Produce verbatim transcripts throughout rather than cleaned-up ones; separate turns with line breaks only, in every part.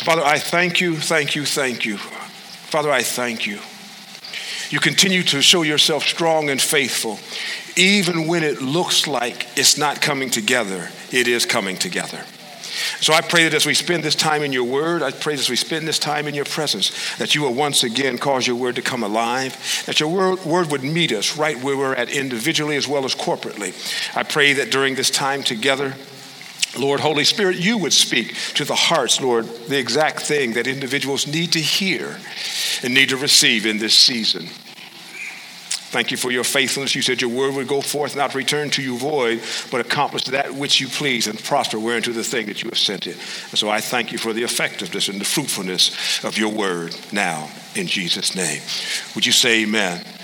Father, I thank you, thank you, thank you. Father, I thank you. You continue to show yourself strong and faithful. Even when it looks like it's not coming together, it is coming together. So I pray that as we spend this time in your word, I pray that as we spend this time in your presence, that you will once again cause your word to come alive, that your word, word would meet us right where we're at individually as well as corporately. I pray that during this time together, Lord, Holy Spirit, you would speak to the hearts, Lord, the exact thing that individuals need to hear and need to receive in this season. Thank you for your faithfulness. You said your word would go forth, not return to you void, but accomplish that which you please and prosper whereunto the thing that you have sent it. And so I thank you for the effectiveness and the fruitfulness of your word now in Jesus' name. Would you say amen? Amen.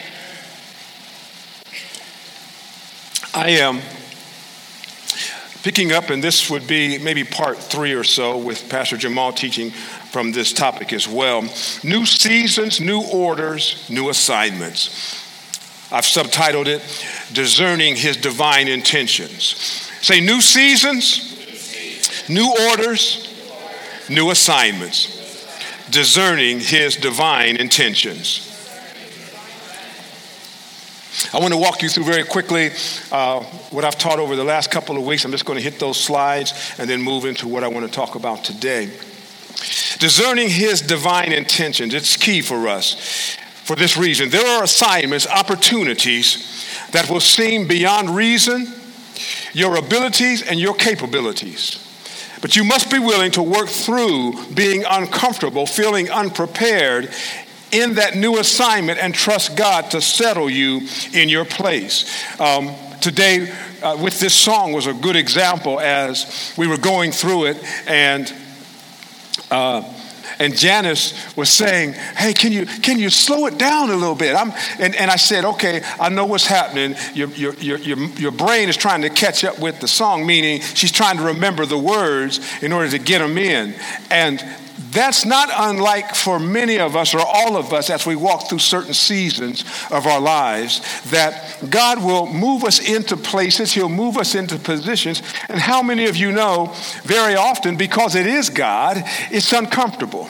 I am picking up, and this would be maybe part three or so with Pastor Jamal teaching from this topic as well. New seasons, new orders, new assignments. I've subtitled it, Discerning His Divine Intentions. Say, new seasons, new orders, new assignments. Discerning His divine intentions. I want to walk you through very quickly uh, what I've taught over the last couple of weeks. I'm just going to hit those slides and then move into what I want to talk about today. Discerning His divine intentions. It's key for us for this reason. There are assignments, opportunities that will seem beyond reason, your abilities and your capabilities. But you must be willing to work through being uncomfortable, feeling unprepared in that new assignment and trust God to settle you in your place. Um, today, uh, with this song was a good example as we were going through it, and uh, and Janice was saying, "Hey, can you can you slow it down a little bit?" I'm and, and I said, "Okay, I know what's happening. Your your your your your brain is trying to catch up with the song, meaning she's trying to remember the words in order to get them in." And that's not unlike for many of us or all of us as we walk through certain seasons of our lives, that God will move us into places, He'll move us into positions. And how many of you know very often, because it is God, it's uncomfortable.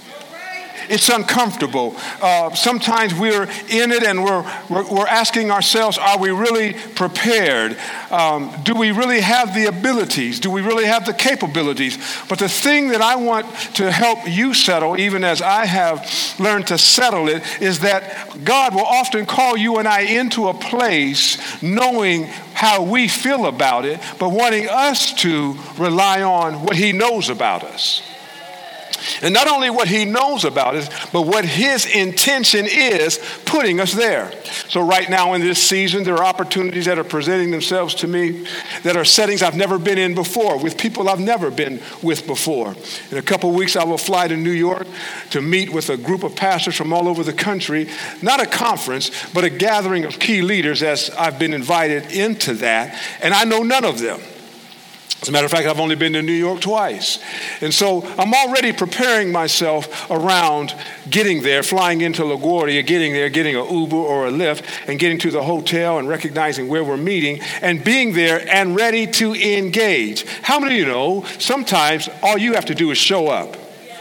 It's uncomfortable. Uh, sometimes we're in it and we're, we're we're asking ourselves, are we really prepared? Um, do we really have the abilities? Do we really have the capabilities? But the thing that I want to help you settle, even as I have learned to settle it, is that God will often call you and I into a place knowing how we feel about it, but wanting us to rely on what He knows about us. And not only what He knows about us, but what His intention is putting us there. So right now in this season, there are opportunities that are presenting themselves to me that are settings I've never been in before, with people I've never been with before. In a couple of weeks, I will fly to New York to meet with a group of pastors from all over the country. Not a conference, but a gathering of key leaders, as I've been invited into that. And I know none of them. As a matter of fact, I've only been to New York twice. And so I'm already preparing myself around getting there, flying into LaGuardia, getting there, getting an Uber or a Lyft, and getting to the hotel and recognizing where we're meeting and being there and ready to engage. How many of you know sometimes all you have to do is show up?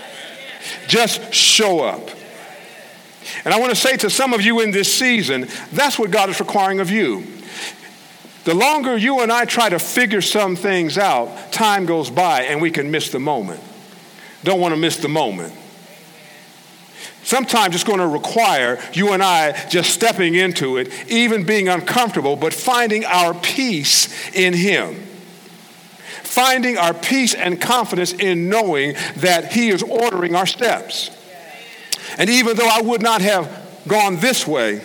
Just show up. And I want to say to some of you in this season, that's what God is requiring of you. The longer you and I try to figure some things out, time goes by and we can miss the moment. Don't want to miss the moment. Sometimes it's going to require you and I just stepping into it, even being uncomfortable, but finding our peace in Him. Finding our peace and confidence in knowing that He is ordering our steps. And even though I would not have gone this way,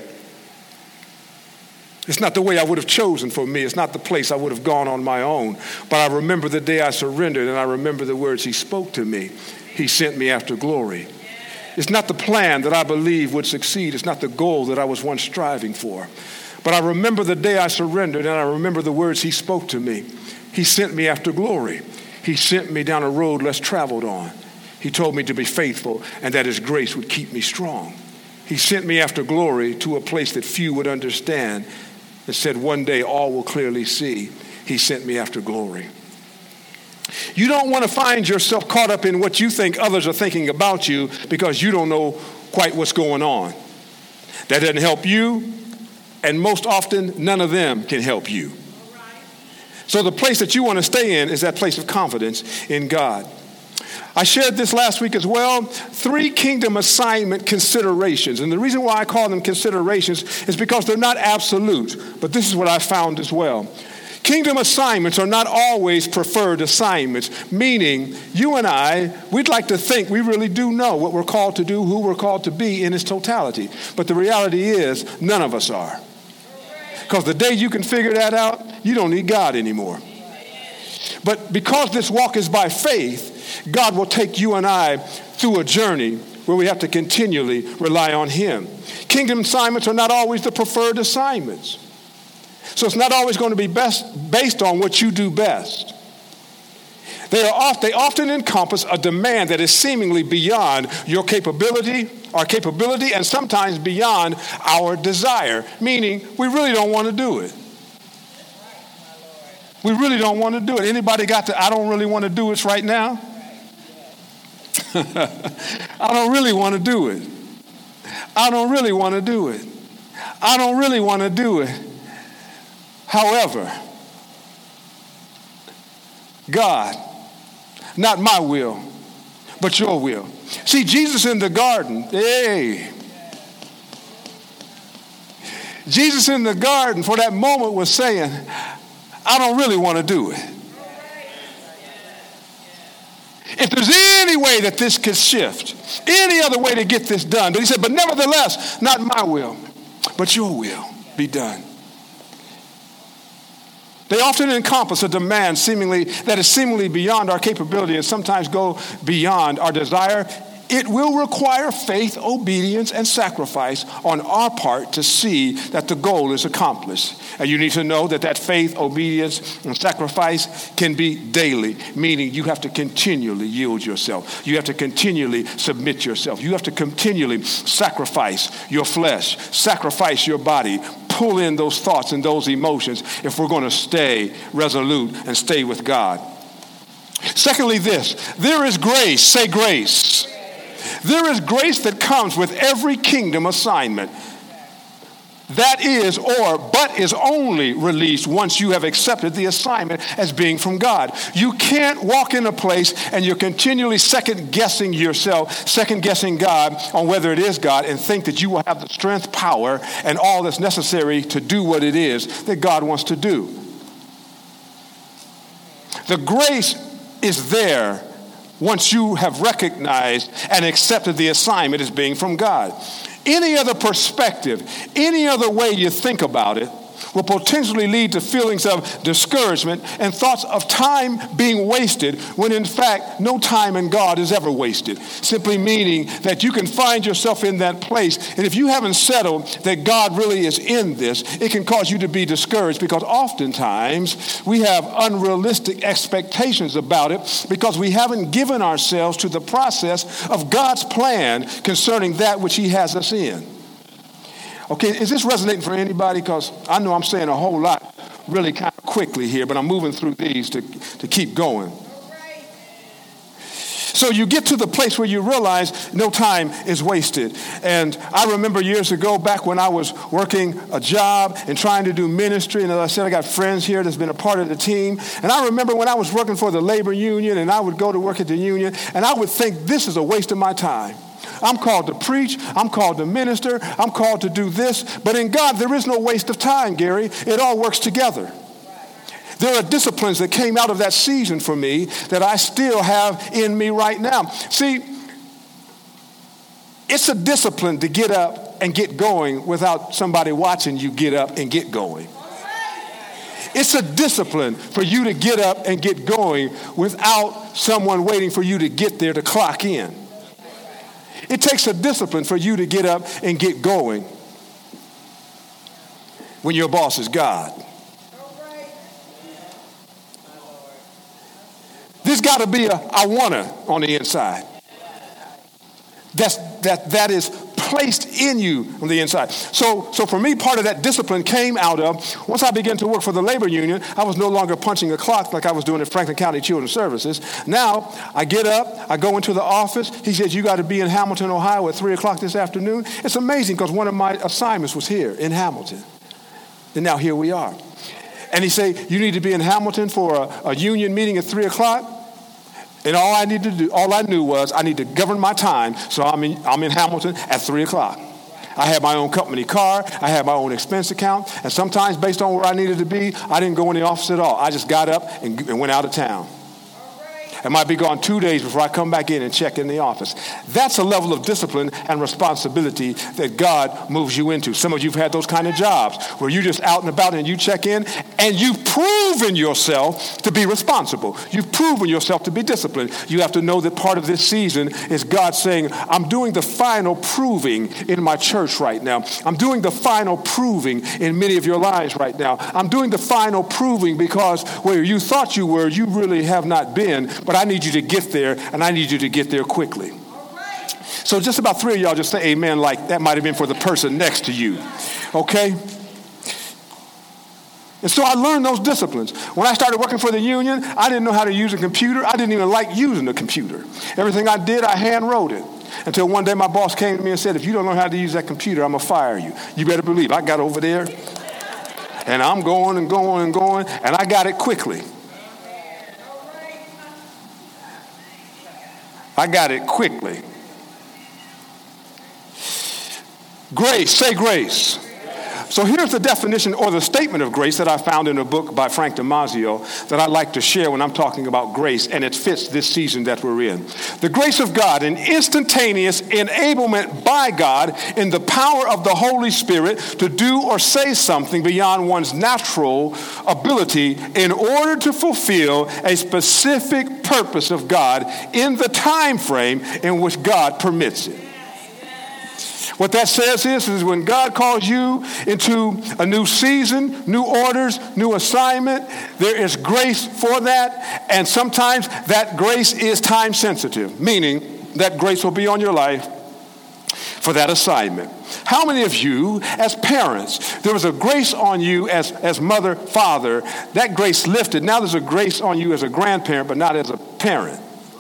it's not the way I would have chosen for me. It's not the place I would have gone on my own. But I remember the day I surrendered, and I remember the words He spoke to me. He sent me after glory. It's not the plan that I believe would succeed. It's not the goal that I was once striving for. But I remember the day I surrendered, and I remember the words He spoke to me. He sent me after glory. He sent me down a road less traveled on. He told me to be faithful and that His grace would keep me strong. He sent me after glory to a place that few would understand. It said, one day all will clearly see. He sent me after glory. You don't want to find yourself caught up in what you think others are thinking about you because you don't know quite what's going on. That doesn't help you, and most often, none of them can help you. So the place that you want to stay in is that place of confidence in God. I shared this last week as well, three kingdom assignment considerations. And the reason why I call them considerations is because they're not absolute, but this is what I found as well. Kingdom assignments are not always preferred assignments, meaning you and I, we'd like to think we really do know what we're called to do, who we're called to be in its totality. But the reality is none of us are. Because the day you can figure that out, you don't need God anymore. But because this walk is by faith, God will take you and I through a journey where we have to continually rely on him. Kingdom assignments are not always the preferred assignments. So it's not always going to be best based on what you do best. They are oft, they often encompass a demand that is seemingly beyond your capability, our capability, and sometimes beyond our desire, meaning we really don't want to do it. We really don't want to do it. Anybody got the I don't really want to do it right now? I don't really want to do it. I don't really want to do it. I don't really want to do it. However, God, not my will, but your will. See, Jesus in the garden, hey. Jesus in the garden for that moment was saying, I don't really want to do it. If there's any way that this could shift, any other way to get this done. But he said, but nevertheless, not my will, but your will be done. They often encompass a demand seemingly that is seemingly beyond our capability and sometimes go beyond our desire. It will require faith, obedience, and sacrifice on our part to see that the goal is accomplished. And you need to know that that faith, obedience, and sacrifice can be daily, meaning you have to continually yield yourself. You have to continually submit yourself. You have to continually sacrifice your flesh, sacrifice your body, pull in those thoughts and those emotions if we're going to stay resolute and stay with God. Secondly, this, there is grace. Say grace. There is grace that comes with every kingdom assignment. That is, or, but is only released once you have accepted the assignment as being from God. You can't walk in a place and you're continually second guessing yourself, second guessing God on whether it is God, and think that you will have the strength, power, and all that's necessary to do what it is that God wants to do. The grace is there once you have recognized and accepted the assignment as being from God. Any other perspective, any other way you think about it will potentially lead to feelings of discouragement and thoughts of time being wasted when in fact no time in God is ever wasted. Simply meaning that you can find yourself in that place, and if you haven't settled that God really is in this, it can cause you to be discouraged because oftentimes we have unrealistic expectations about it because we haven't given ourselves to the process of God's plan concerning that which he has us in. Okay, is this resonating for anybody? Because I know I'm saying a whole lot really kind of quickly here, but I'm moving through these to, to keep going. So you get to the place where you realize no time is wasted. And I remember years ago, back when I was working a job and trying to do ministry, and as I said, I got friends here that's been a part of the team. And I remember when I was working for the labor union, and I would go to work at the union, and I would think this is a waste of my time. I'm called to preach. I'm called to minister. I'm called to do this. But in God, there is no waste of time, Gary. It all works together. There are disciplines that came out of that season for me that I still have in me right now. See, it's a discipline to get up and get going without somebody watching you get up and get going. It's a discipline for you to get up and get going without someone waiting for you to get there to clock in. It takes a discipline for you to get up and get going when your boss is God. There's got to be a I wanna on the inside. That's, that, that is placed in you on the inside. So, so for me, part of that discipline came out of, once I began to work for the labor union, I was no longer punching a clock like I was doing at Franklin County Children's Services. Now, I get up, I go into the office. He says, you got to be in Hamilton, Ohio at three o'clock this afternoon. It's amazing because one of my assignments was here in Hamilton. And now here we are. And he said, you need to be in Hamilton for a, a union meeting at three o'clock. And all I need to do, all I knew was I need to govern my time. So I'm in, I'm in Hamilton at three o'clock. I had my own company car. I had my own expense account. And sometimes based on where I needed to be, I didn't go in the office at all. I just got up and, and went out of town. I might be gone two days before I come back in and check in the office. That's a level of discipline and responsibility that God moves you into. Some of you have had those kind of jobs where you're just out and about and you check in and you've proven yourself to be responsible. You've proven yourself to be disciplined. You have to know that part of this season is God saying, I'm doing the final proving in my church right now. I'm doing the final proving in many of your lives right now. I'm doing the final proving because where you thought you were, you really have not been. But I need you to get there, and I need you to get there quickly. So just about three of y'all just say amen like that might have been for the person next to you. Okay? And so I learned those disciplines. When I started working for the union, I didn't know how to use a computer. I didn't even like using a computer. Everything I did, I hand wrote it. Until one day my boss came to me and said, if you don't know how to use that computer, I'm going to fire you. You better believe I got over there, and I'm going and going and going, and I got it quickly. I got it quickly. Grace, say grace. So here's the definition or the statement of grace that I found in a book by Frank Damasio that I like to share when I'm talking about grace, and it fits this season that we're in. The grace of God, an instantaneous enablement by God in the power of the Holy Spirit to do or say something beyond one's natural ability in order to fulfill a specific purpose of God in the time frame in which God permits it. What that says is, is when God calls you into a new season, new orders, new assignment, there is grace for that. And sometimes that grace is time sensitive, meaning that grace will be on your life for that assignment. How many of you as parents, there was a grace on you as, as mother, father, that grace lifted. Now there's a grace on you as a grandparent, but not as a parent.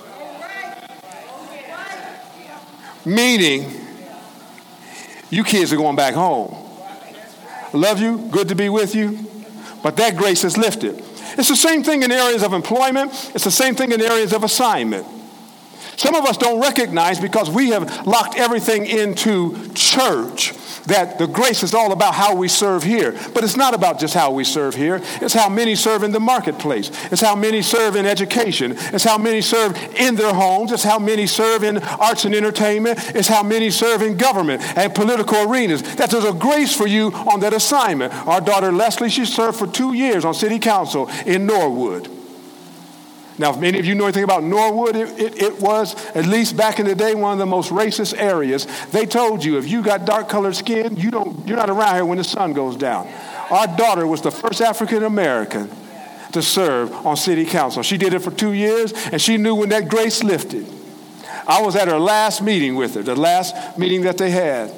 Meaning, you kids are going back home. Love you, good to be with you, but that grace is lifted. It's the same thing in areas of employment. It's the same thing in areas of assignment. Some of us don't recognize because we have locked everything into church that the grace is all about how we serve here. But it's not about just how we serve here. It's how many serve in the marketplace. It's how many serve in education. It's how many serve in their homes. It's how many serve in arts and entertainment. It's how many serve in government and political arenas. That there's a grace for you on that assignment. Our daughter Leslie, she served for two years on city council in Norwood. Now, if many of you know anything about Norwood, it, it, it was, at least back in the day, one of the most racist areas. They told you if you got dark-colored skin, you don't, you're not around here when the sun goes down. Our daughter was the first African-American to serve on city council. She did it for two years, and she knew when that grace lifted. I was at her last meeting with her, the last meeting that they had.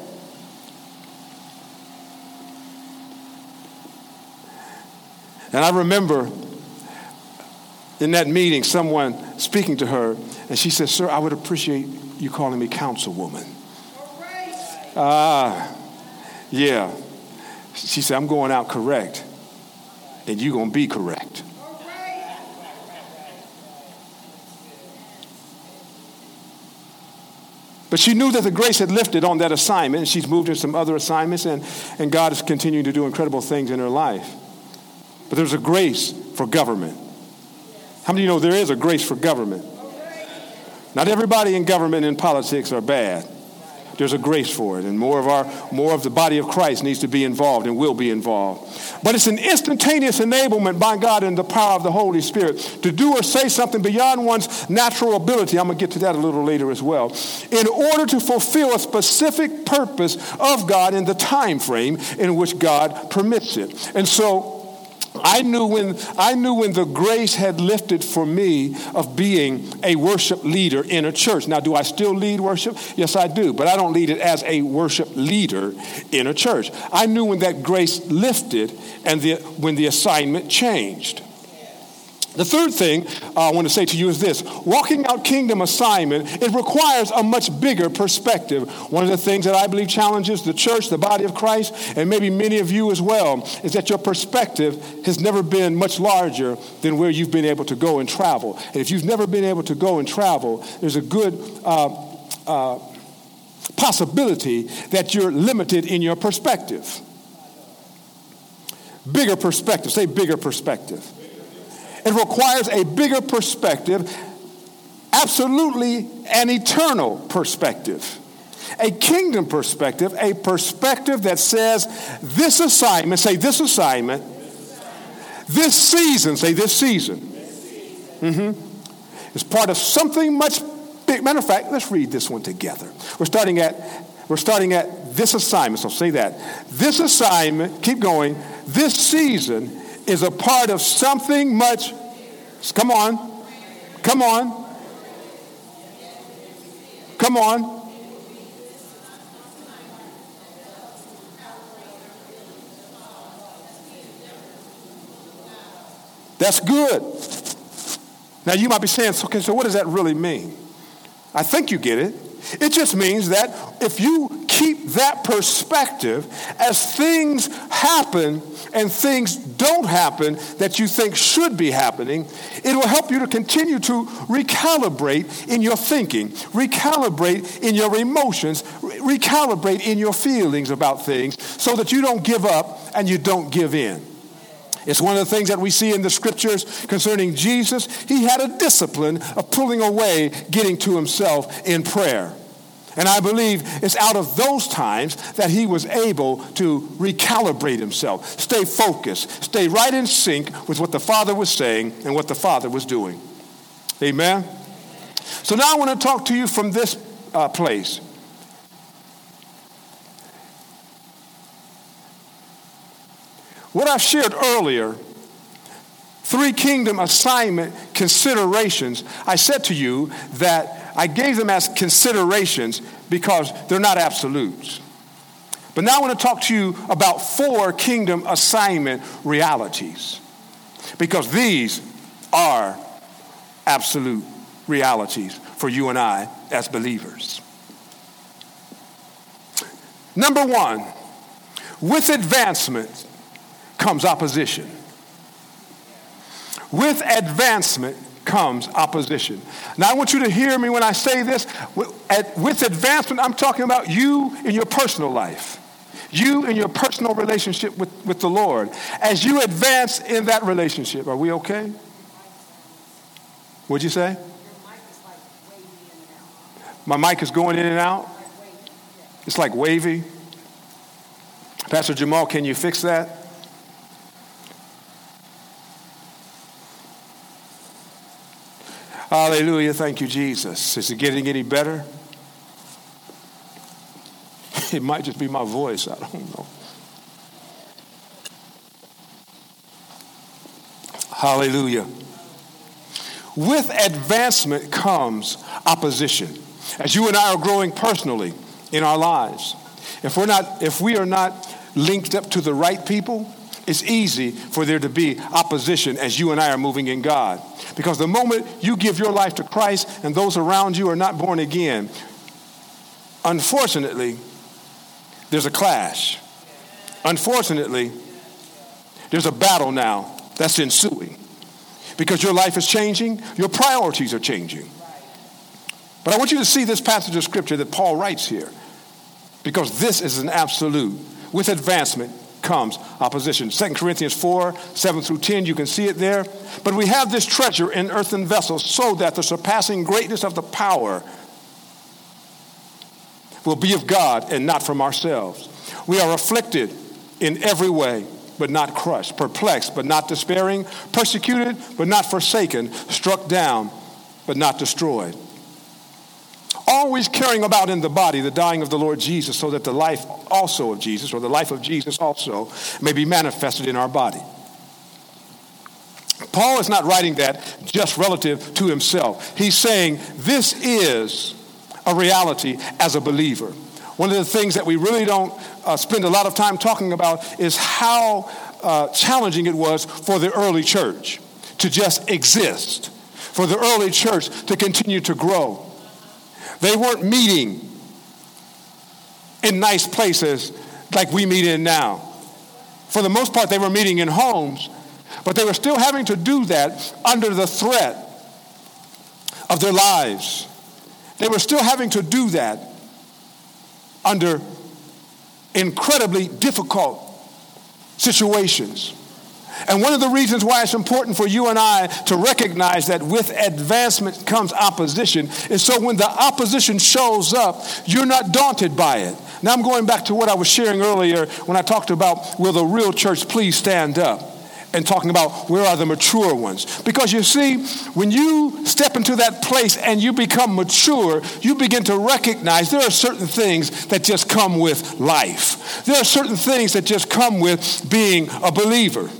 And I remember in that meeting, someone speaking to her, and she said, sir, I would appreciate you calling me councilwoman. Ah, yeah. She said, I'm going out correct, and you're going to be correct. But she knew that the grace had lifted on that assignment, and she's moved into some other assignments, and, and God is continuing to do incredible things in her life. But there's a grace for government. How many of you know there is a grace for government? Not everybody in government and politics are bad. There's a grace for it, and more of our, more of the body of Christ needs to be involved and will be involved. But it's an instantaneous enablement by God in the power of the Holy Spirit to do or say something beyond one's natural ability. I'm going to get to that a little later as well. In order to fulfill a specific purpose of God in the time frame in which God permits it. And so I knew when I knew when the grace had lifted for me of being a worship leader in a church. Now, do I still lead worship? Yes, I do, but I don't lead it as a worship leader in a church. I knew when that grace lifted and the, when the assignment changed. The third thing uh, I want to say to you is this. Walking out kingdom assignment, it requires a much bigger perspective. One of the things that I believe challenges the church, the body of Christ, and maybe many of you as well, is that your perspective has never been much larger than where you've been able to go and travel. And if you've never been able to go and travel, there's a good uh, uh, possibility that you're limited in your perspective. Bigger perspective. Say bigger perspective. It requires a bigger perspective, absolutely an eternal perspective, a kingdom perspective, a perspective that says this assignment, say this assignment, this season, say this season, mm-hmm, is part of something much big. Matter of fact, let's read this one together. We're starting at, we're starting at this assignment, so say that. This assignment, keep going, this season is a part of something much, come on, come on, come on. That's good. Now you might be saying, okay, so what does that really mean? I think you get it. It just means that if you keep that perspective, as things happen and things don't happen that you think should be happening, it will help you to continue to recalibrate in your thinking, recalibrate in your emotions, re- recalibrate in your feelings about things so that you don't give up and you don't give in. It's one of the things that we see in the scriptures concerning Jesus. He had a discipline of pulling away, getting to himself in prayer. And I believe it's out of those times that he was able to recalibrate himself, stay focused, stay right in sync with what the Father was saying and what the Father was doing. Amen? So now I want to talk to you from this uh, place. What I shared earlier, three kingdom assignment considerations, I said to you that I gave them as considerations because they're not absolutes. But now I want to talk to you about four kingdom assignment realities, because these are absolute realities for you and I as believers. Number one, with advancement comes opposition. With advancement comes opposition. Now I want you to hear me when I say this. With advancement, I'm talking about you in your personal life. You in your personal relationship with, with the Lord. As you advance in that relationship, are we okay? What'd you say? My mic is going in and out? It's like wavy. Pastor Jamal, can you fix that? Hallelujah. Thank you, Jesus. Is it getting any better? It might just be my voice. I don't know. Hallelujah. With advancement comes opposition. As you and I are growing personally in our lives, if we're not, if we are not linked up to the right people, it's easy for there to be opposition as you and I are moving in God. Because the moment you give your life to Christ and those around you are not born again, unfortunately, there's a clash. Unfortunately, there's a battle now that's ensuing. Because your life is changing, your priorities are changing. But I want you to see this passage of scripture that Paul writes here. Because this is an absolute. With advancement comes opposition. Second Corinthians four, seven through ten, you can see it there. But we have this treasure in earthen vessels so that the surpassing greatness of the power will be of God and not from ourselves. We are afflicted in every way, but not crushed, perplexed, but not despairing, persecuted, but not forsaken, struck down, but not destroyed. Always carrying about in the body the dying of the Lord Jesus, so that the life also of Jesus, or the life of Jesus also, may be manifested in our body. Paul is not writing that just relative to himself. He's saying this is a reality as a believer. One of the things that we really don't uh, spend a lot of time talking about is how uh, challenging it was for the early church to just exist, for the early church to continue to grow. They weren't meeting in nice places like we meet in now. For the most part, they were meeting in homes, but they were still having to do that under the threat of their lives. They were still having to do that under incredibly difficult situations. And one of the reasons why it's important for you and I to recognize that with advancement comes opposition is so when the opposition shows up, you're not daunted by it. Now I'm going back to what I was sharing earlier when I talked about, will the real church please stand up? And talking about where are the mature ones. Because you see, when you step into that place and you become mature, you begin to recognize there are certain things that just come with life. There are certain things that just come with being a believer.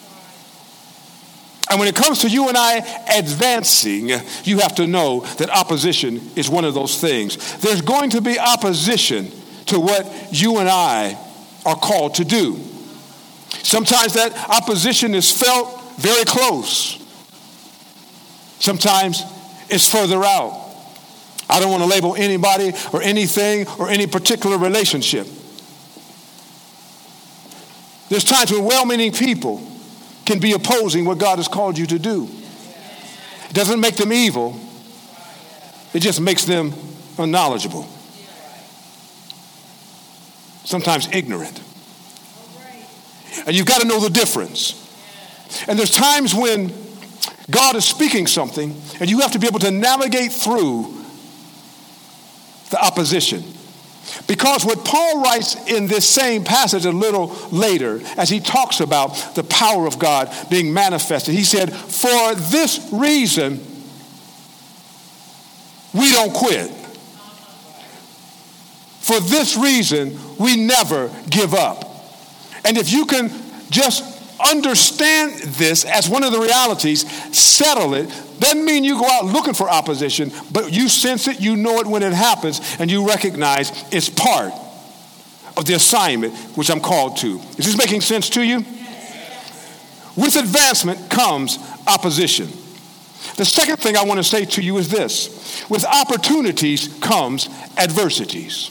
And when it comes to you and I advancing, you have to know that opposition is one of those things. There's going to be opposition to what you and I are called to do. Sometimes that opposition is felt very close. Sometimes it's further out. I don't want to label anybody or anything or any particular relationship. There's times when well-meaning people can be opposing what God has called you to do. It doesn't make them evil. It just makes them unknowledgeable. Sometimes ignorant. And you've got to know the difference. And there's times when God is speaking something and you have to be able to navigate through the opposition. Because what Paul writes in this same passage a little later, as he talks about the power of God being manifested, he said, for this reason, we don't quit. For this reason, we never give up. And if you can just understand this as one of the realities, settle it, doesn't mean you go out looking for opposition, but you sense it, you know it when it happens, and you recognize it's part of the assignment which I'm called to. Is this making sense to you? With advancement comes opposition. The second thing I want to say to you is this. With opportunities comes adversities.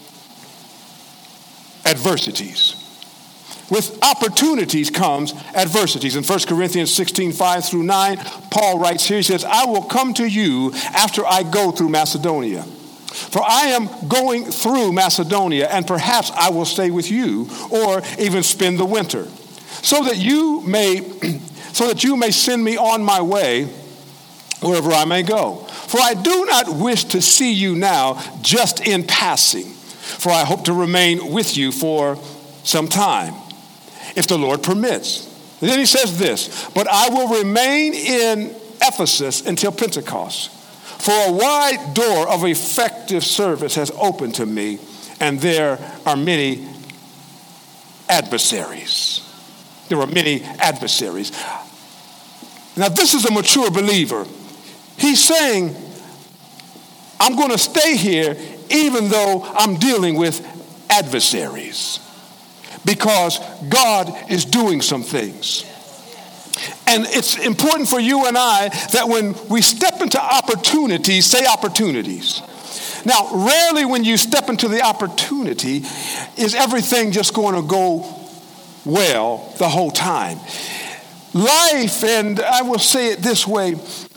Adversities. With opportunities comes adversities. In First Corinthians sixteen, five through nine, Paul writes here, he says, I will come to you after I go through Macedonia. For I am going through Macedonia, and perhaps I will stay with you, or even spend the winter, so that you may, so that you may send me on my way wherever I may go. For I do not wish to see you now just in passing, for I hope to remain with you for some time, if the Lord permits. And then he says this, but I will remain in Ephesus until Pentecost, for a wide door of effective service has opened to me, and there are many adversaries. There are many adversaries. Now this is a mature believer. He's saying, I'm going to stay here even though I'm dealing with adversaries. Because God is doing some things. And it's important for you and I that when we step into opportunities, say opportunities. Now, rarely when you step into the opportunity is everything just going to go well the whole time. Life, and I will say it this way,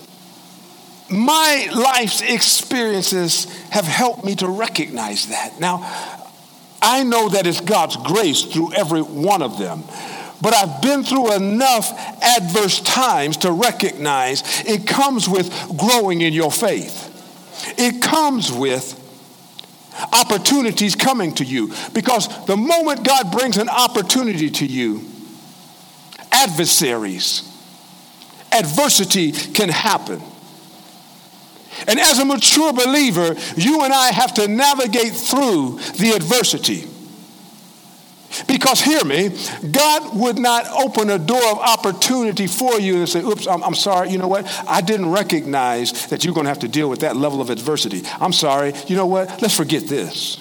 my life's experiences have helped me to recognize that. Now, I know that it's God's grace through every one of them. But I've been through enough adverse times to recognize it comes with growing in your faith. It comes with opportunities coming to you. Because the moment God brings an opportunity to you, adversaries, adversity can happen. And as a mature believer, you and I have to navigate through the adversity. Because hear me, God would not open a door of opportunity for you and say, oops, I'm, I'm sorry, you know what? I didn't recognize that you're going to have to deal with that level of adversity. I'm sorry, you know what? Let's forget this.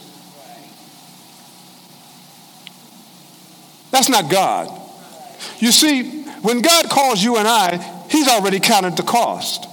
That's not God. You see, when God calls you and I, he's already counted the cost.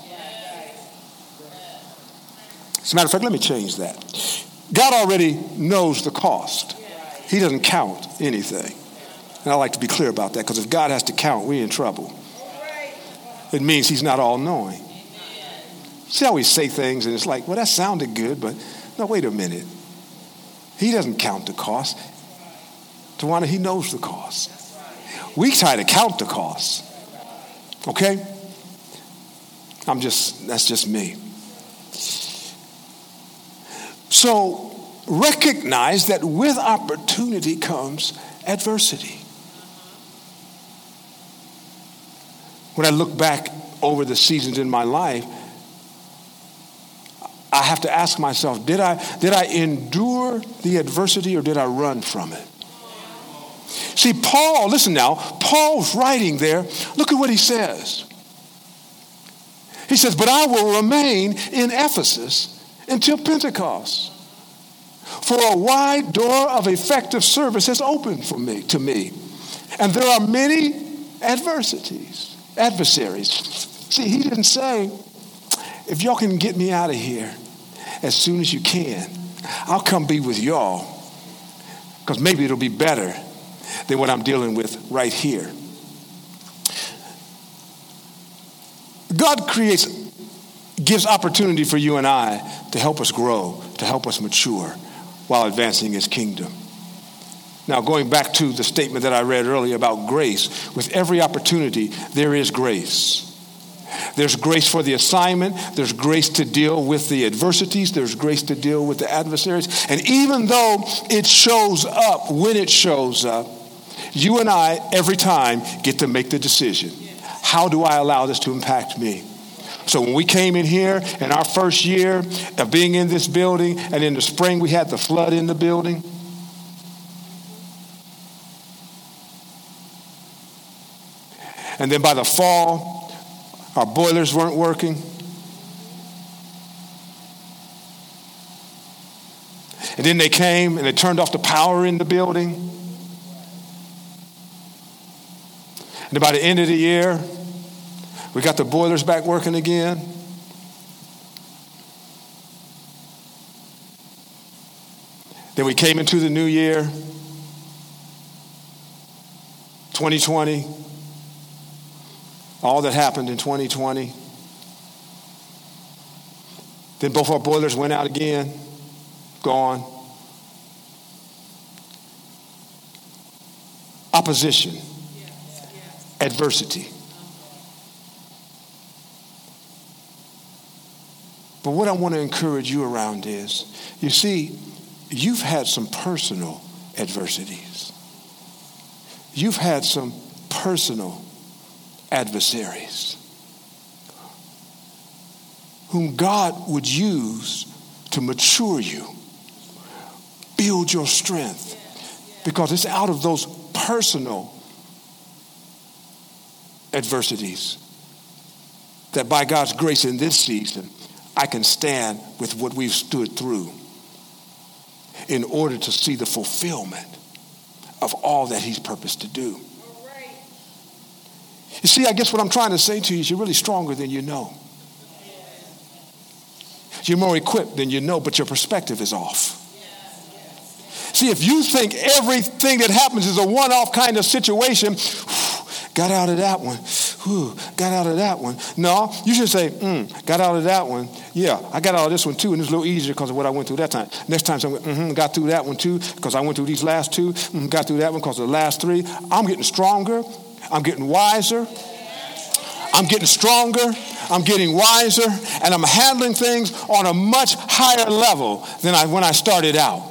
As a matter of fact, let me change that. God already knows the cost. He doesn't count anything. And I like to be clear about that, because if God has to count, we're in trouble. It means he's not all-knowing. See how we say things and it's like, well, that sounded good, but no, wait a minute. He doesn't count the cost. Tawana, he knows the cost. We try to count the cost. Okay? I'm just, that's just me. So recognize that with opportunity comes adversity. When I look back over the seasons in my life, I have to ask myself, did I, did I endure the adversity or did I run from it? See, Paul, listen now, Paul's writing there. Look at what he says. He says, but I will remain in Ephesus until Pentecost. For a wide door of effective service has opened for me, to me. And there are many adversities, adversaries. See, he didn't say, if y'all can get me out of here as soon as you can, I'll come be with y'all, because maybe it'll be better than what I'm dealing with right here. God creates, gives opportunity for you and I to help us grow, to help us mature while advancing his kingdom. Now, going back to the statement that I read earlier about grace, with every opportunity, there is grace. There's grace for the assignment. There's grace to deal with the adversities. There's grace to deal with the adversaries. And even though it shows up, when it shows up, you and I, every time, get to make the decision. How do I allow this to impact me? So when we came in here in our first year of being in this building, and in the spring we had the flood in the building, and then by the fall, our boilers weren't working. And then they came and they turned off the power in the building. And then by the end of the year, we got the boilers back working again. Then we came into the new year, twenty twenty. All that happened in twenty twenty. Then both our boilers went out again, gone. Opposition, adversity. But what I want to encourage you around is, you see, you've had some personal adversities. You've had some personal adversaries whom God would use to mature you, build your strength, because it's out of those personal adversities that by God's grace in this season, I can stand with what we've stood through in order to see the fulfillment of all that he's purposed to do. You see, I guess what I'm trying to say to you is you're really stronger than you know. You're more equipped than you know, but your perspective is off. See, if you think everything that happens is a one-off kind of situation, got out of that one, whew, got out of that one. No, you should say, mm, got out of that one. Yeah, I got out of this one too, and it's a little easier because of what I went through that time. Next time, I mm-hmm, got through that one too because I went through these last two, mm, got through that one because of the last three. I'm getting stronger. I'm getting wiser. I'm getting stronger. I'm getting wiser. And I'm handling things on a much higher level than I when I started out.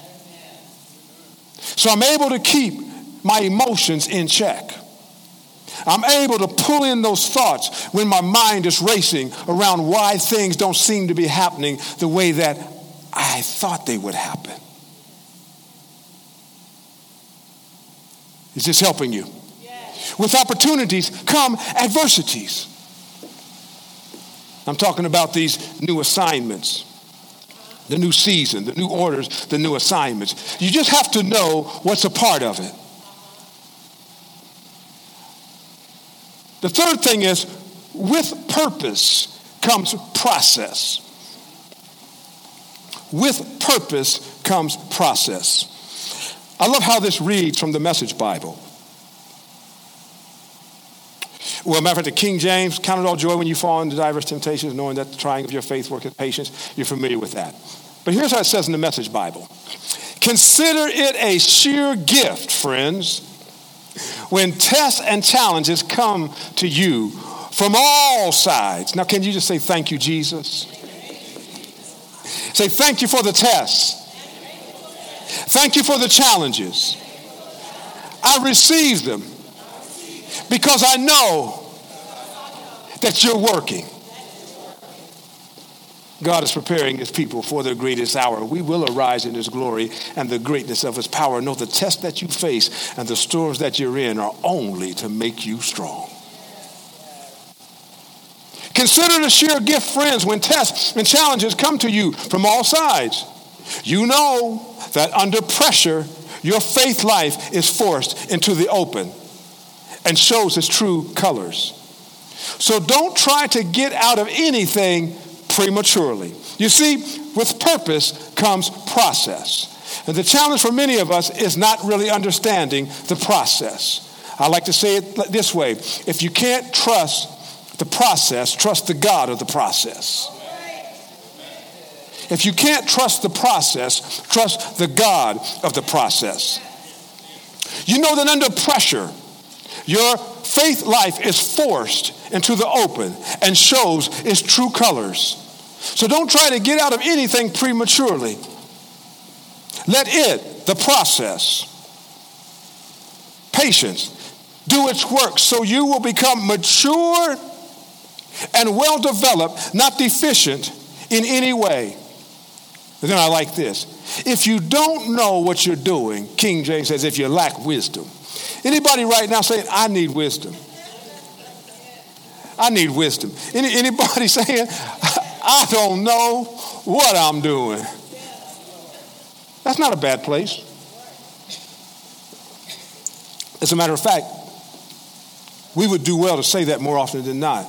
So I'm able to keep my emotions in check. I'm able to pull in those thoughts when my mind is racing around why things don't seem to be happening the way that I thought they would happen. Is this helping you? Yes. With opportunities come adversities. I'm talking about these new assignments, the new season, the new orders, the new assignments. You just have to know what's a part of it. The third thing is, with purpose comes process. With purpose comes process. I love how this reads from the Message Bible. Well, matter of fact, the King James, count it all joy when you fall into diverse temptations, knowing that the trying of your faith worketh patience. You're familiar with that. But here's how it says in the Message Bible. Consider it a sheer gift, friends, when tests and challenges come to you from all sides. Now, can you just say, thank you, Jesus? Say, thank you for the tests. Thank you for the challenges. I receive them because I know that you're working. God is preparing his people for their greatest hour. We will arise in his glory and the greatness of his power. Know the tests that you face and the storms that you're in are only to make you strong. Consider the sheer gift, friends, when tests and challenges come to you from all sides. You know that under pressure, your faith life is forced into the open and shows its true colors. So don't try to get out of anything prematurely. You see, with purpose comes process. And the challenge for many of us is not really understanding the process. I like to say it this way. If you can't trust the process, trust the God of the process. If you can't trust the process, trust the God of the process. You know that under pressure, your faith life is forced into the open and shows its true colors. So don't try to get out of anything prematurely. Let it, the process, patience, do its work so you will become mature and well developed, not deficient in any way. But then I like this. If you don't know what you're doing, King James says, if you lack wisdom. Anybody right now saying, I need wisdom? I need wisdom. Any, anybody saying, I don't know what I'm doing? That's not a bad place. As a matter of fact, we would do well to say that more often than not.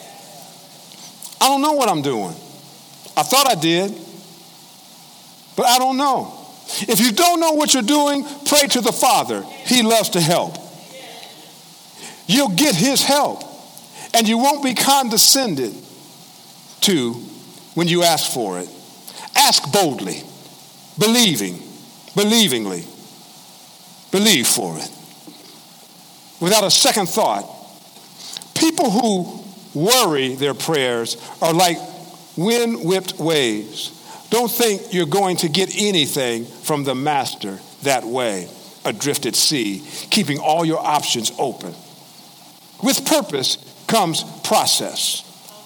I don't know what I'm doing. I thought I did, but I don't know. If you don't know what you're doing, pray to the Father. He loves to help. You'll get his help, and you won't be condescended to when you ask for it. Ask boldly, believing, believingly. Believe for it. Without a second thought. People who worry their prayers are like wind-whipped waves. Don't think you're going to get anything from the master that way. Adrift at sea, keeping all your options open. With purpose comes process.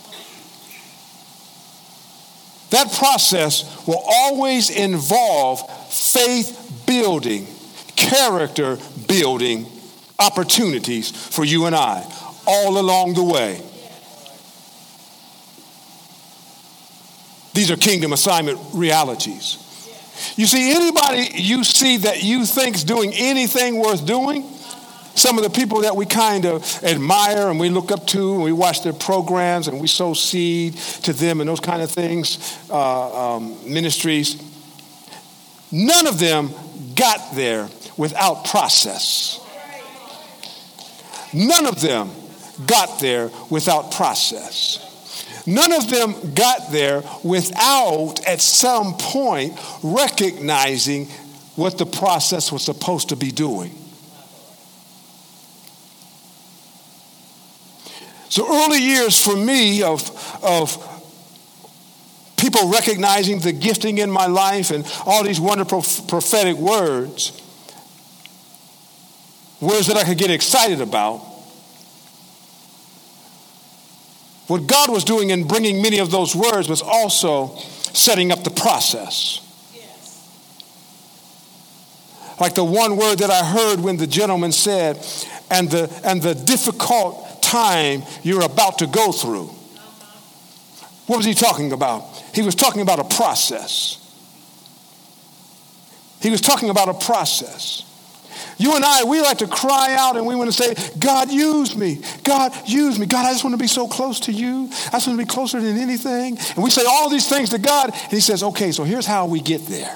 That process will always involve faith building, character building opportunities for you and I all along the way. These are kingdom assignment realities. You see, anybody you see that you think's doing anything worth doing, some of the people that we kind of admire and we look up to and we watch their programs and we sow seed to them and those kind of things, uh, um, ministries, none of them got there without process. None of them got there without process. None of them got there without, at some point, recognizing what the process was supposed to be doing. So early years for me of, of people recognizing the gifting in my life and all these wonderful prophetic words, words that I could get excited about. What God was doing in bringing many of those words was also setting up the process. Yes. Like the one word that I heard when the gentleman said, and the and the difficult time you're about to go through. What was he talking about? He was talking about a process. He was talking about a process. You and I, we like to cry out and we want to say, God, use me. God, use me. God, I just want to be so close to you. I just want to be closer than anything. And we say all these things to God. And he says, okay, so here's how we get there.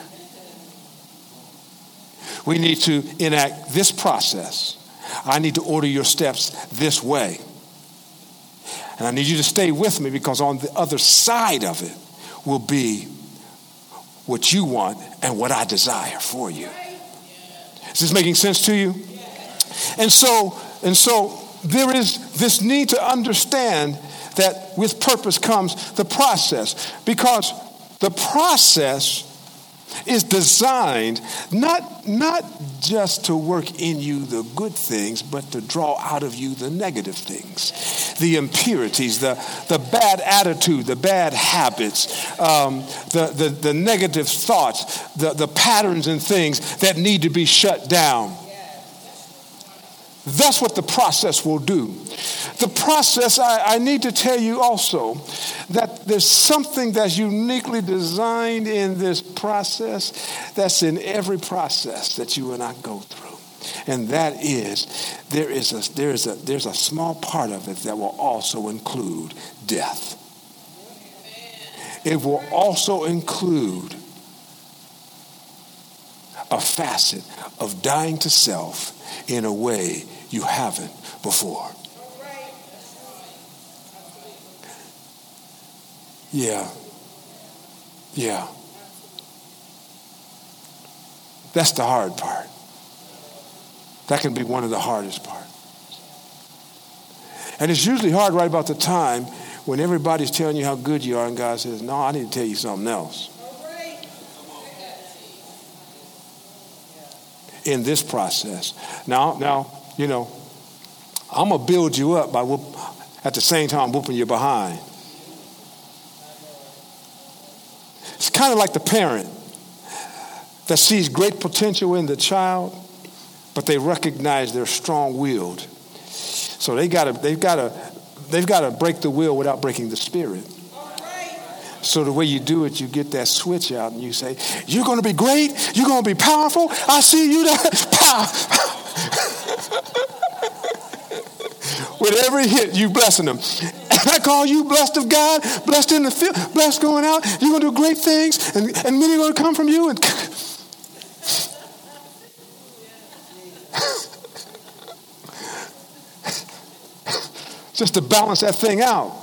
We need to enact this process. I need to order your steps this way. And I need you to stay with me, because on the other side of it will be what you want and what I desire for you. Is this making sense to you? And so, and so there is this need to understand that with purpose comes the process, because the process is designed not, not just to work in you the good things, but to draw out of you the negative things, the impurities, the, the bad attitude, the bad habits, um, the, the, the negative thoughts, the, the patterns and things that need to be shut down. That's what the process will do. The process, I, I need to tell you also that there's something that's uniquely designed in this process that's in every process that you and I go through. And that is, there is a, there is a, there's a small part of it that will also include death. It will also include a facet of dying to self in a way you haven't before. Yeah. Yeah. That's the hard part. That can be one of the hardest parts. And it's usually hard right about the time when everybody's telling you how good you are and God says, no, I need to tell you something else. In this process. Now, now, you know, I'm going to build you up by whoop, at the same time whooping you behind. It's kind of like the parent that sees great potential in the child, but they recognize they're strong-willed. So they gotta, they've got to, they've got to break the will without breaking the spirit. So the way you do it, you get that switch out and you say, you're going to be great. You're going to be powerful. I see you there. With every hit, you blessing them. I call you blessed of God, blessed in the field, blessed going out. You're going to do great things, and, and many are going to come from you. And just to balance that thing out.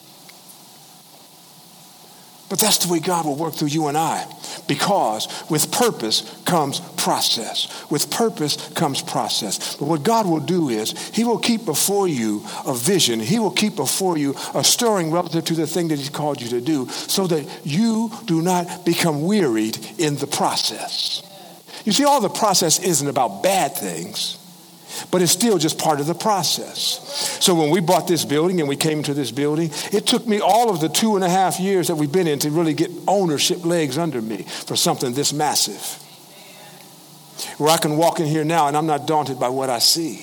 But that's the way God will work through you and I, because with purpose comes process. With purpose comes process. But what God will do is he will keep before you a vision. He will keep before you a stirring relative to the thing that he's called you to do, so that you do not become wearied in the process. You see, all the process isn't about bad things, but it's still just part of the process. So when we bought this building and we came into this building, it took me all of the two and a half years that we've been in to really get ownership legs under me for something this massive. Where I can walk in here now and I'm not daunted by what I see.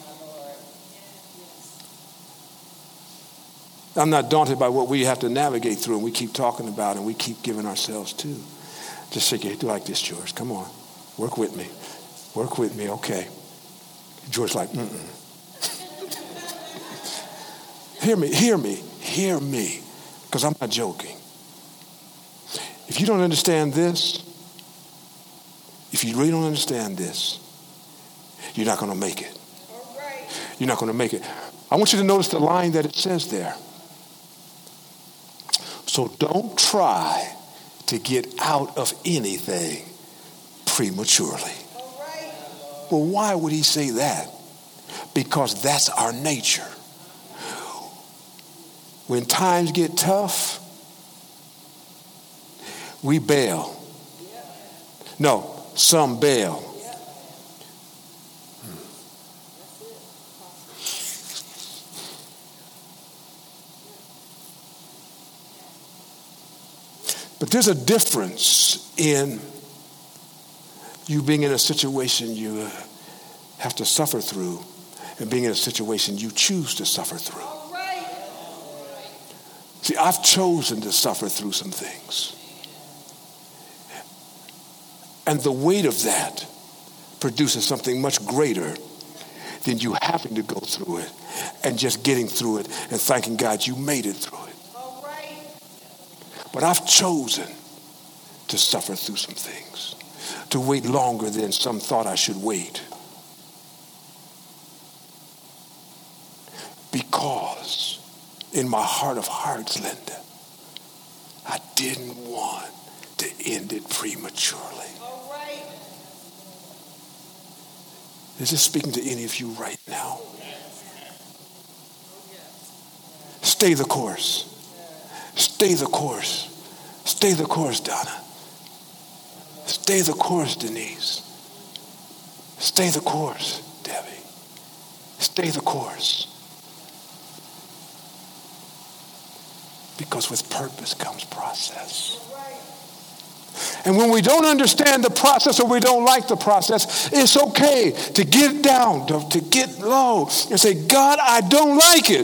I'm not daunted by what we have to navigate through and we keep talking about and we keep giving ourselves to. Just shake your head like this, George. Come on. Work with me. Work with me. Okay. George's like, mm-mm. Hear me, hear me, hear me, because I'm not joking. If you don't understand this, if you really don't understand this, you're not going to make it. You're not going to make it. I want you to notice the line that it says there. So don't try to get out of anything prematurely. Well, why would he say that? Because that's our nature. When times get tough, we bail. No, some bail. But there's a difference in you being in a situation you have to suffer through and being in a situation you choose to suffer through. See, I've chosen to suffer through some things. And the weight of that produces something much greater than you having to go through it and just getting through it and thanking God you made it through it. All right. But I've chosen to suffer through some things, to wait longer than some thought I should wait. Because in my heart of hearts, Linda, I didn't want to end it prematurely. All right. Is this speaking to any of you right now? Stay the course. Stay the course. Stay the course, Donna. Stay the course, Denise. Stay the course, Debbie. Stay the course. Because with purpose comes process. And when we don't understand the process or we don't like the process, it's okay to get down, to, to get low and say, God, I don't like it.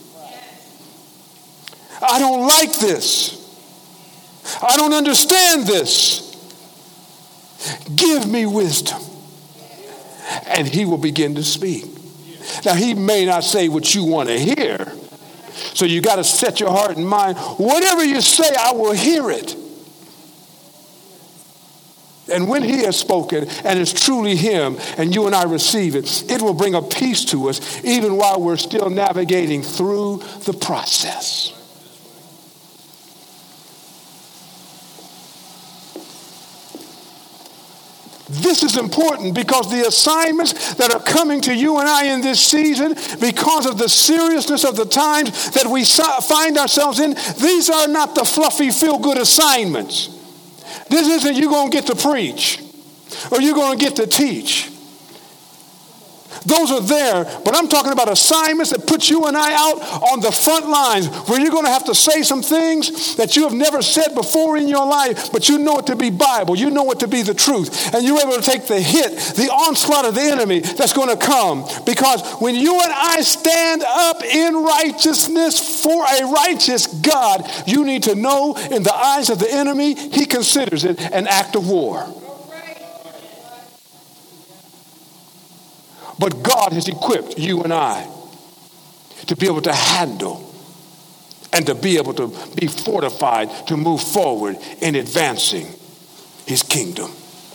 I don't like this. I don't understand this. Give me wisdom. And he will begin to speak. Now, he may not say what you want to hear. So you got to set your heart and mind. Whatever you say, I will hear it. And when he has spoken and it's truly him and you and I receive it, it will bring a peace to us even while we're still navigating through the process. This is important because the assignments that are coming to you and I in this season, because of the seriousness of the times that we find ourselves in, these are not the fluffy, feel-good assignments. This isn't you going to get to preach or you're going to get to teach. Those are there, but I'm talking about assignments that put you and I out on the front lines where you're going to have to say some things that you have never said before in your life, but you know it to be Bible. You know it to be the truth. And you're able to take the hit, the onslaught of the enemy that's going to come. Because when you and I stand up in righteousness for a righteous God, you need to know in the eyes of the enemy, he considers it an act of war. But God has equipped you and I to be able to handle and to be able to be fortified to move forward in advancing his kingdom.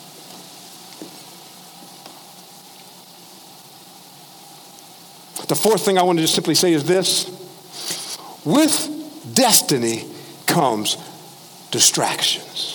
The fourth thing I want to just simply say is this. With destiny comes distractions.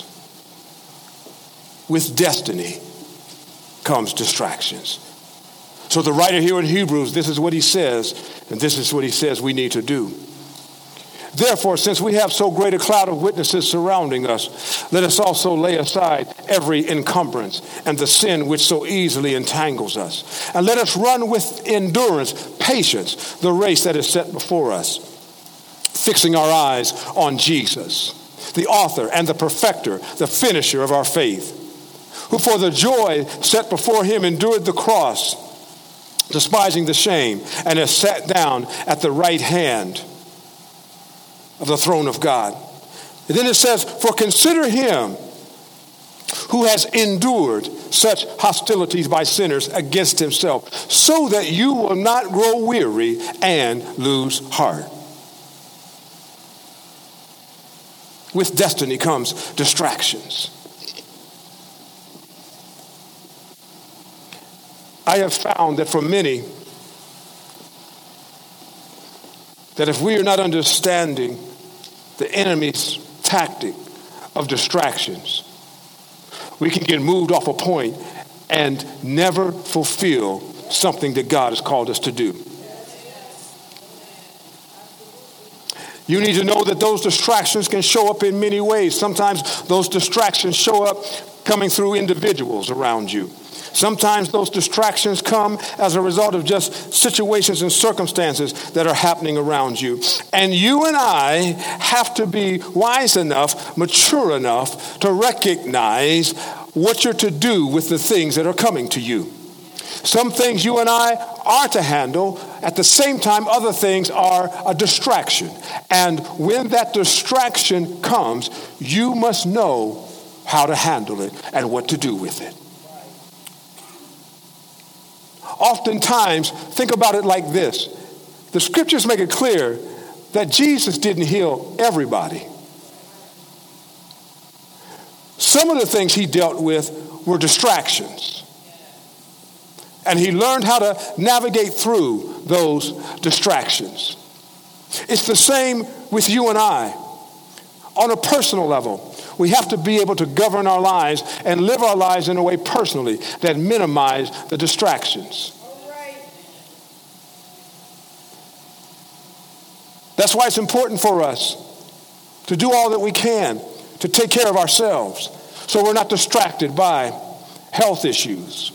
With destiny comes distractions. So the writer here in Hebrews, this is what he says, and this is what he says we need to do. Therefore, since we have so great a cloud of witnesses surrounding us, let us also lay aside every encumbrance and the sin which so easily entangles us. And let us run with endurance, patience, the race that is set before us, fixing our eyes on Jesus, the author and the perfecter, the finisher of our faith, who for the joy set before him endured the cross, despising the shame, and has sat down at the right hand of the throne of God. And then it says, for consider him who has endured such hostilities by sinners against himself, so that you will not grow weary and lose heart. With destiny comes distractions. I have found that for many, that if we are not understanding the enemy's tactic of distractions, we can get moved off a point and never fulfill something that God has called us to do. You need to know that those distractions can show up in many ways. Sometimes those distractions show up coming through individuals around you. Sometimes those distractions come as a result of just situations and circumstances that are happening around you. And you and I have to be wise enough, mature enough to recognize what you're to do with the things that are coming to you. Some things you and I are to handle. At the same time, other things are a distraction. And when that distraction comes, you must know how to handle it and what to do with it. Oftentimes, think about it like this. The scriptures make it clear that Jesus didn't heal everybody. Some of the things he dealt with were distractions. And he learned how to navigate through those distractions. It's the same with you and I. On a personal level, we have to be able to govern our lives and live our lives in a way personally that minimize the distractions. That's why it's important for us to do all that we can to take care of ourselves so we're not distracted by health issues.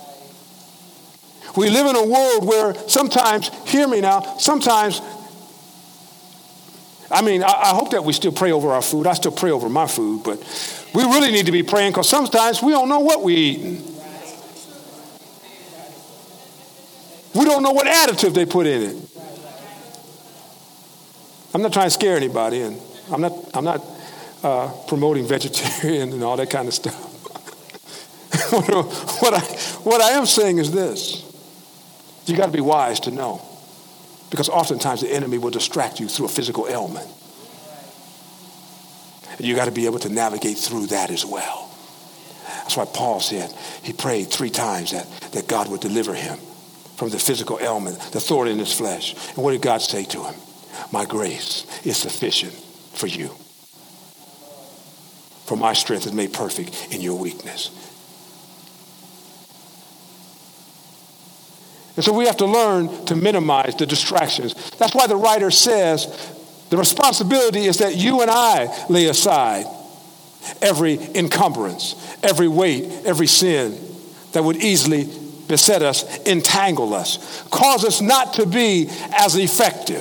We live in a world where sometimes, hear me now, sometimes, I mean, I, I hope that we still pray over our food. I still pray over my food, but we really need to be praying because sometimes we don't know what we're eating. We don't know what additive they put in it. I'm not trying to scare anybody, and I'm not, I'm not uh, promoting vegetarian and all that kind of stuff. what, I, what I am saying is this. You got to be wise to know, because oftentimes the enemy will distract you through a physical ailment. And you got to be able to navigate through that as well. That's why Paul said he prayed three times that, that God would deliver him from the physical ailment, the thorn in his flesh. And what did God say to him? My grace is sufficient for you. For my strength is made perfect in your weakness. And so we have to learn to minimize the distractions. That's why the writer says the responsibility is that you and I lay aside every encumbrance, every weight, every sin that would easily beset us, entangle us, cause us not to be as effective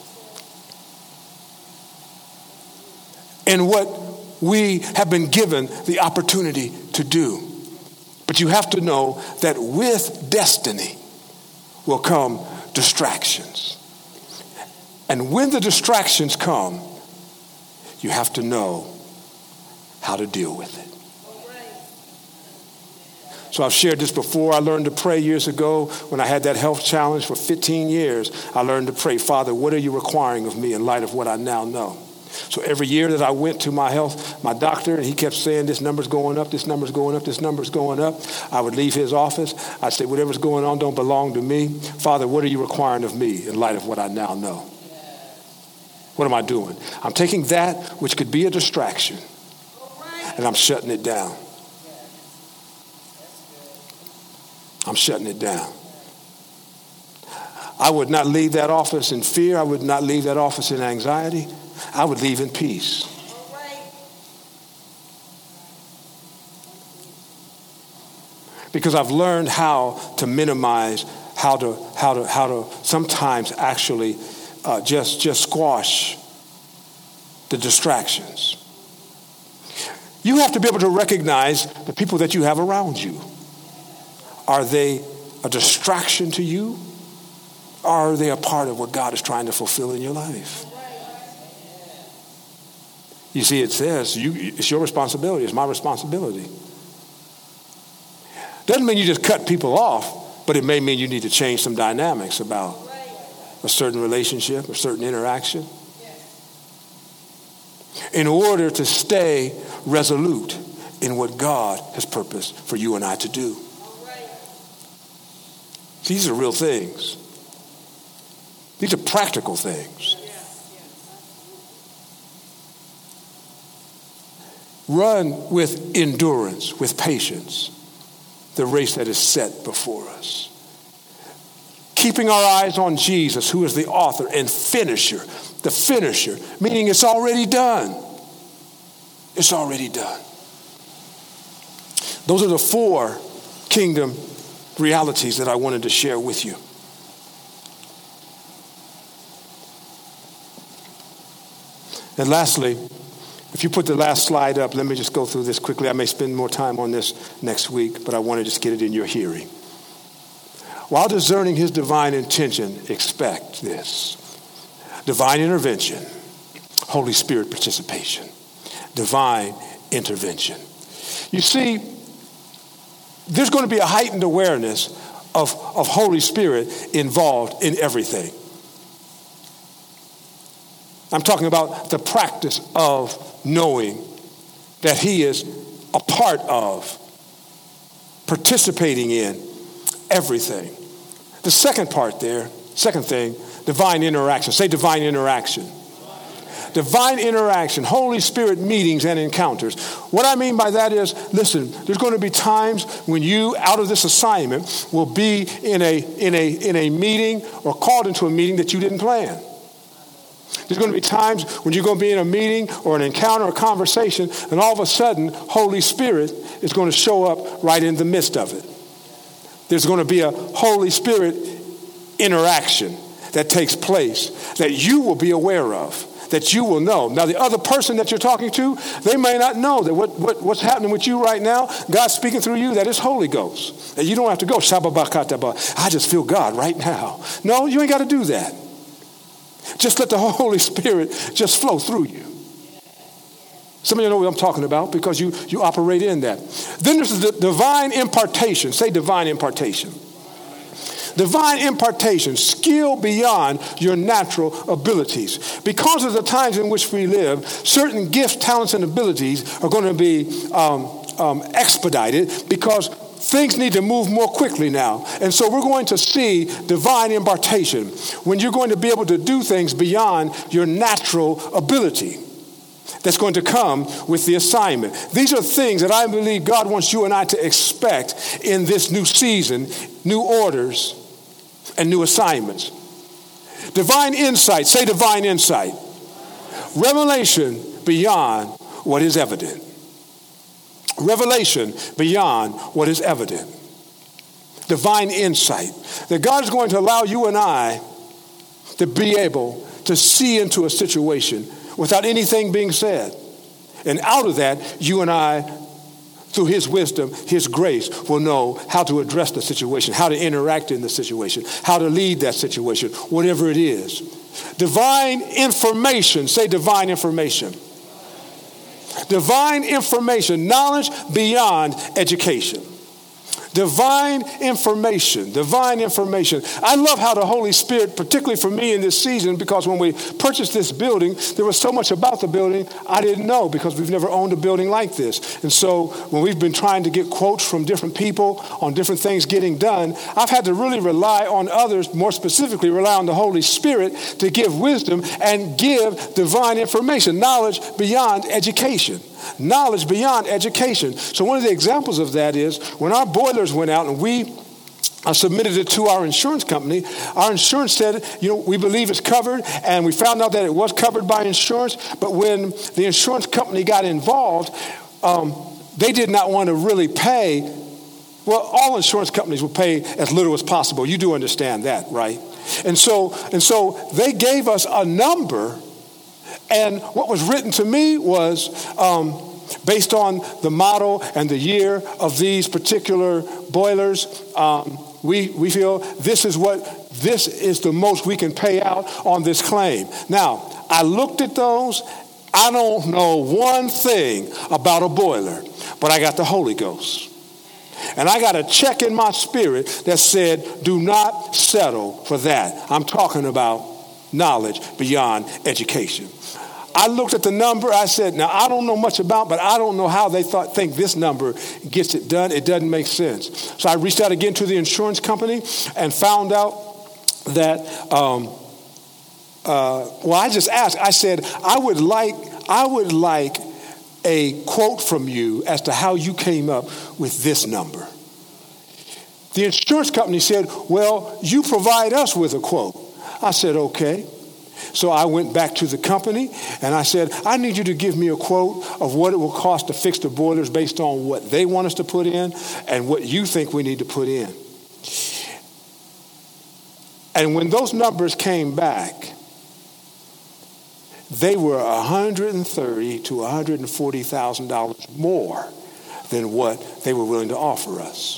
in what we have been given the opportunity to do. But you have to know that with destiny will come distractions. And when the distractions come, you have to know how to deal with it. So I've shared this before. I learned to pray years ago when I had that health challenge for fifteen years. I learned to pray, Father, what are you requiring of me in light of what I now know? So every year that I went to my health, my doctor, and he kept saying, this number's going up, this number's going up, this number's going up. I would leave his office. I'd say, whatever's going on don't belong to me. Father, what are you requiring of me in light of what I now know? What am I doing? I'm taking that which could be a distraction, and I'm shutting it down. I'm shutting it down. I would not leave that office in fear. I would not leave that office in anxiety. I would leave in peace. Because I've learned how to minimize, how to how to how to sometimes actually uh, just just squash the distractions. You have to be able to recognize the people that you have around you. Are they a distraction to you? Or are they a part of what God is trying to fulfill in your life? You see, it says you, it's your responsibility. It's my responsibility. Doesn't mean you just cut people off, but it may mean you need to change some dynamics about a certain relationship, a certain interaction, in order to stay resolute in what God has purposed for you and I to do. These are real things. These are practical things. Run with endurance, with patience, the race that is set before us. Keeping our eyes on Jesus, who is the author and finisher. The finisher, meaning it's already done. It's already done. Those are the four kingdom realities that I wanted to share with you. And lastly, If you put the last slide up, let me just go through this quickly. I may spend more time on this next week, but I want to just get it in your hearing. While discerning his divine intention, expect this. Divine intervention, Holy Spirit participation, divine intervention. You see, there's going to be a heightened awareness of, of Holy Spirit involved in everything. I'm talking about the practice of knowing that he is a part of, participating in everything. The second part there, second thing, divine interaction. Say divine interaction. Divine interaction, Holy Spirit meetings and encounters. What I mean by that is, listen, there's going to be times when you, out of this assignment, will be in a, in a, in a meeting or called into a meeting that you didn't plan. There's going to be times when you're going to be in a meeting or an encounter or conversation, and all of a sudden, Holy Spirit is going to show up right in the midst of it. There's going to be a Holy Spirit interaction that takes place that you will be aware of, that you will know. Now, the other person that you're talking to, they may not know that what, what, what's happening with you right now, God's speaking through you, that is Holy Ghost. And you don't have to go, Shabba-ba-ka-ta-ba, I just feel God right now. No, you ain't got to do that. Just let the Holy Spirit just flow through you. Some of you know what I'm talking about because you, you operate in that. Then there's the divine impartation. Say divine impartation. Divine impartation, skill beyond your natural abilities. Because of the times in which we live, certain gifts, talents, and abilities are going to be um, um, expedited because things need to move more quickly now. And so we're going to see divine impartation when you're going to be able to do things beyond your natural ability. That's going to come with the assignment. These are things that I believe God wants you and I to expect in this new season, new orders, and new assignments. Divine insight. Say divine insight. Revelation beyond what is evident. Revelation beyond what is evident. Divine insight. That God is going to allow you and I to be able to see into a situation without anything being said. And out of that, you and I, through his wisdom, his grace, will know how to address the situation, how to interact in the situation, how to lead that situation, whatever it is. Divine information. Say divine information. Divine information, knowledge beyond education. Divine information, divine information. I love how the Holy Spirit, particularly for me in this season, because when we purchased this building, there was so much about the building I didn't know because we've never owned a building like this. And so when we've been trying to get quotes from different people on different things getting done, I've had to really rely on others, more specifically rely on the Holy Spirit to give wisdom and give divine information, knowledge beyond education. Knowledge beyond education. So one of the examples of that is when our boilers went out and we uh, submitted it to our insurance company, our insurance said, you know, we believe it's covered, and we found out that it was covered by insurance. But when the insurance company got involved, um, they did not want to really pay. Well, all insurance companies will pay as little as possible. You do understand that, right? And so, and so they gave us a number. And what was written to me was um, based on the model and the year of these particular boilers. Um, we we feel this is what this is the most we can pay out on this claim. Now, I looked at those. I don't know one thing about a boiler, but I got the Holy Ghost. And I got a check in my spirit that said, do not settle for that. I'm talking about knowledge beyond education. I looked at the number. I said, now, I don't know much about, but I don't know how they thought think this number gets it done. It doesn't make sense. So I reached out again to the insurance company and found out that, um, uh, well, I just asked. I said, I would like, I would like a quote from you as to how you came up with this number. The insurance company said, well, you provide us with a quote. I said, okay. So I went back to the company and I said, I need you to give me a quote of what it will cost to fix the boilers based on what they want us to put in and what you think we need to put in. And when those numbers came back, they were one hundred thirty thousand to one hundred forty thousand dollars more than what they were willing to offer us.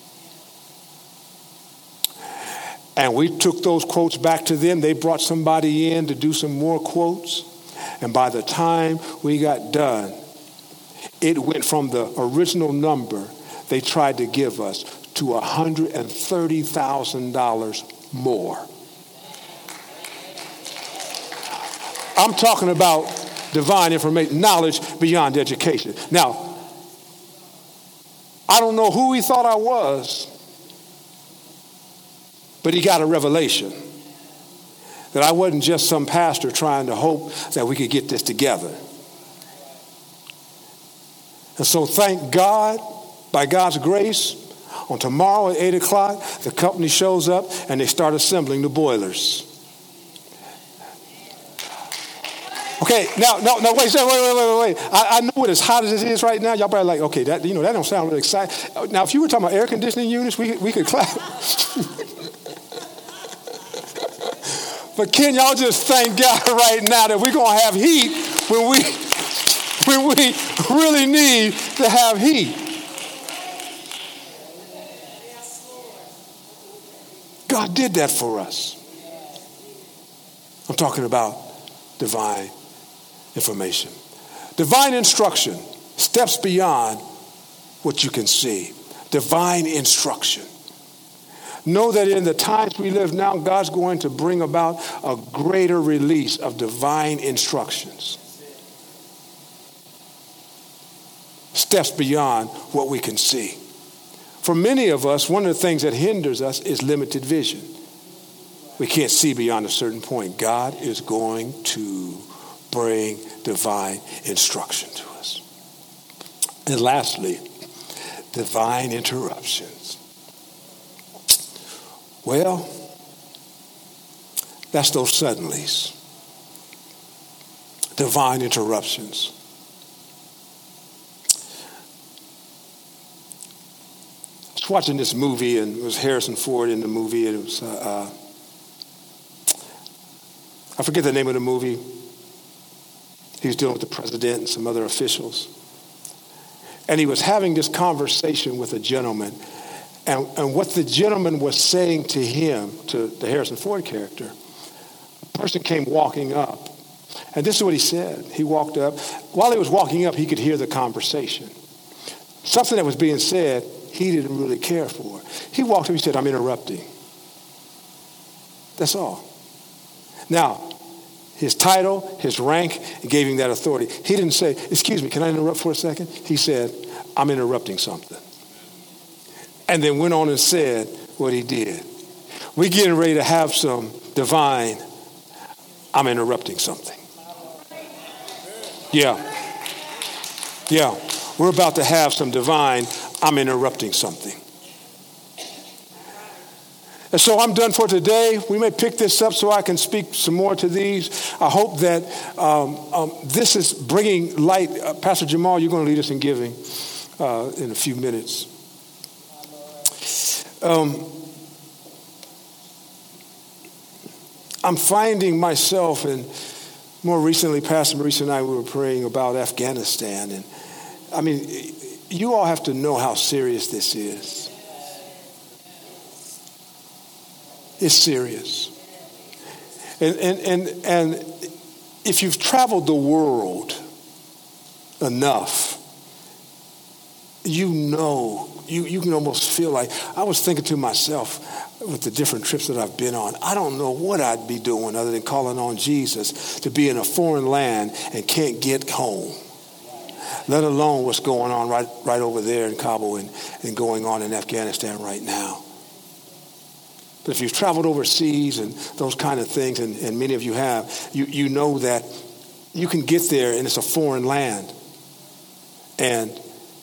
And we took those quotes back to them. They brought somebody in to do some more quotes. And by the time we got done, it went from the original number they tried to give us to one hundred thirty thousand dollars more. I'm talking about divine information, knowledge beyond education. Now, I don't know who he thought I was, but he got a revelation that I wasn't just some pastor trying to hope that we could get this together. And so thank God, by God's grace, on tomorrow at eight o'clock, the company shows up and they start assembling the boilers. Okay, now, no, no, wait, wait, wait, wait, wait. I, I know it as hot as it is right now. Y'all probably like, okay, that, you know, that don't sound really exciting. Now, if you were talking about air conditioning units, we, we could clap. But can y'all just thank God right now that we're going to have heat when we, when we really need to have heat? God did that for us. I'm talking about divine information. Divine instruction, steps beyond what you can see. Divine instruction. Know that in the times we live now, God's going to bring about a greater release of divine instructions. Steps beyond what we can see. For many of us, one of the things that hinders us is limited vision. We can't see beyond a certain point. God is going to bring divine instruction to us. And lastly, divine interruptions. Well, that's those suddenlies. Divine interruptions. I was watching this movie, and it was Harrison Ford in the movie, and it was, uh, uh, I forget the name of the movie. He was dealing with the president and some other officials. And he was having this conversation with a gentleman. And, and what the gentleman was saying to him, to the Harrison Ford character, a person came walking up. And this is what he said. He walked up. While he was walking up, he could hear the conversation. Something that was being said, he didn't really care for. He walked up, he said, "I'm interrupting." That's all. Now, his title, his rank, gave him that authority. He didn't say, "Excuse me, can I interrupt for a second?" He said, "I'm interrupting something." And then went on and said what he did. We're getting ready to have some divine, I'm interrupting something. Yeah. Yeah. We're about to have some divine, I'm interrupting something. And so I'm done for today. We may pick this up so I can speak some more to these. I hope that um, um, this is bringing light. Uh, Pastor Jamal, you're going to lead us in giving uh, in a few minutes. Um, I'm finding myself, and more recently, Pastor Maurice and I we were praying about Afghanistan. And I mean, you all have to know how serious this is. It's serious. And, and, and, and if you've traveled the world enough, you know, you, you can almost feel like, I was thinking to myself with the different trips that I've been on, I don't know what I'd be doing other than calling on Jesus to be in a foreign land and can't get home, let alone what's going on right, right over there in Kabul and, and going on in Afghanistan right now. But if you've traveled overseas and those kind of things, and, and many of you have, you, you know that you can get there and it's a foreign land. And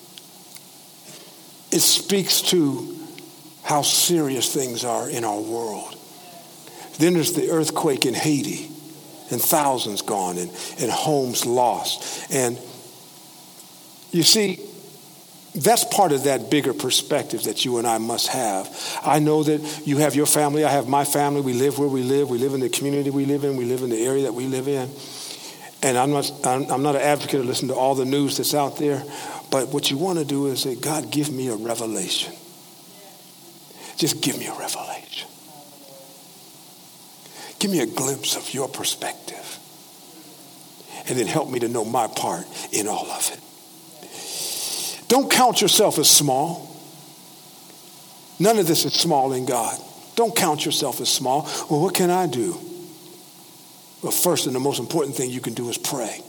it speaks to how serious things are in our world. Then there's the earthquake in Haiti, and thousands gone, and, and homes lost. And you see, that's part of that bigger perspective that you and I must have. I know that you have your family, I have my family. We live where we live. We live in the community we live in. We live in the area that we live in. And I'm not, I'm, I'm not an advocate of listening to all the news that's out there, but what you want to do is say, God, give me a revelation. Just give me a revelation. Give me a glimpse of your perspective. And then help me to know my part in all of it. Don't count yourself as small. None of this is small in God. Don't count yourself as small. Well, what can I do? Well, first and the most important thing you can do is pray.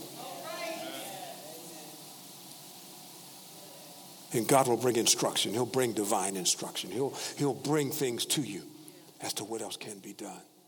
And God will bring instruction. He'll bring divine instruction. He'll, he'll bring things to you as to what else can be done.